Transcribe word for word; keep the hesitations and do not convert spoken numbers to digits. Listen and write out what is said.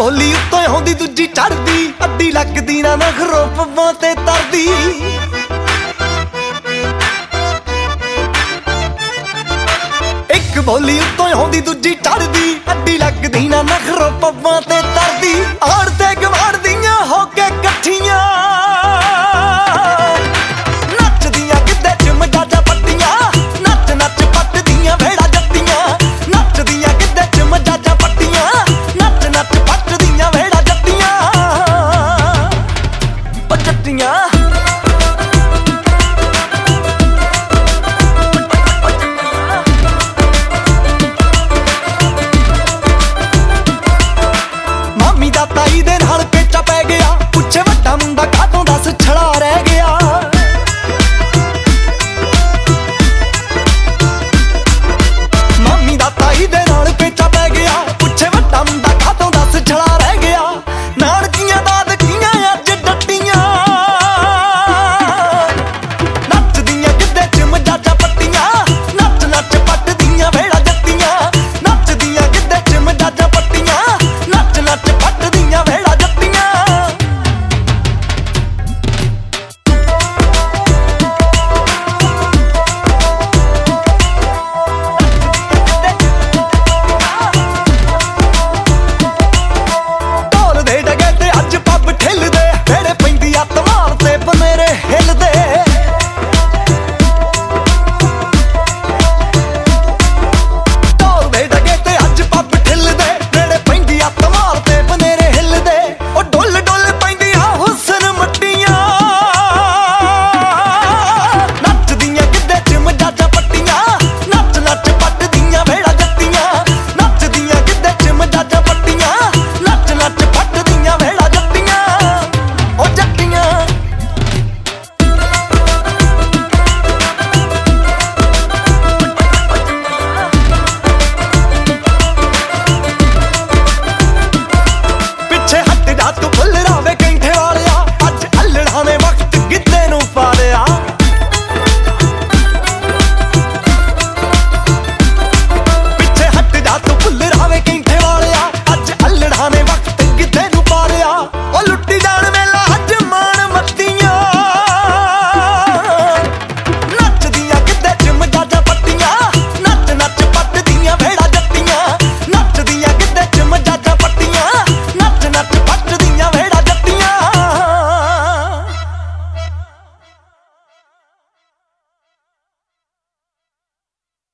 ਬੋਲੀ ਉੱਤੋਂ ਆਉਂਦੀ ਦੂਜੀ ਚੜਦੀ, ਅੱਡੀ ਲੱਗਦੀ ਨਾ ਨਖਰੋਂ ਪੱਬਾਂ ਤੇ ਤਰਦੀ। ਇੱਕ ਬੋਲੀ ਉੱਤੋਂ ਆਉਂਦੀ ਦੂਜੀ ਚੜਦੀ, ਅੱਡੀ ਲੱਗਦੀ ਨਾ ਨਖਰੋਂ ਪੱਬਾਂ ਤੇ ਤਰਦੀ। ਆੜ ਤੇ ਗਵਾੜ ਦੀਆਂ ਹੋ ਕੇ ਇਕੱਠੀਆਂ